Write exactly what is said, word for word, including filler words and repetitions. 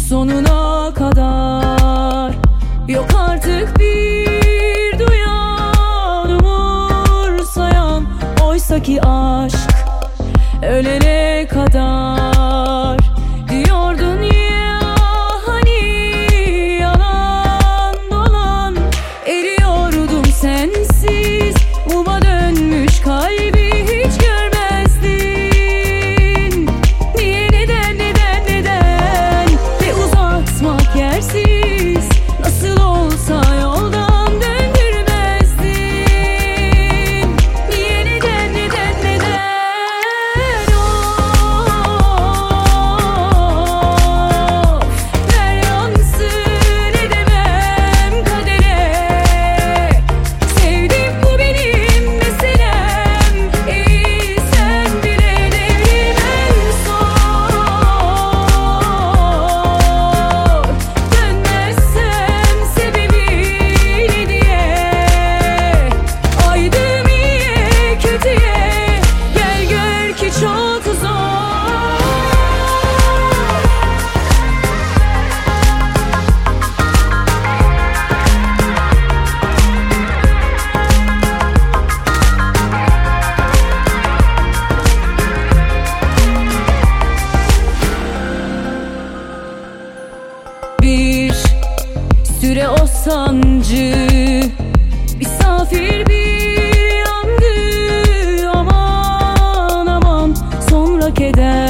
sonuna kadar. Yok artık bir duyan, umursayan, oysaki aşk ölene kadar. Diyordun ya hani yalan dolan, eriyordum sensiz, muma dönmüş kalbi hiç görmezdin. Niye, neden, neden, neden, ve uzatmak yersiz, nasıl olsa yoldan döndürmezdin. Niye, neden, neden, neden, of, ver yansın edemem kadere. Sevdim, bu benim meselem, iyi sen bile devrim en son. Dönmezsem sebebini diye, aydım iyiye kötüye, gel gör ki çok zor. Bir süre o sancı, misafir bir yangı, aman aman sonra keder.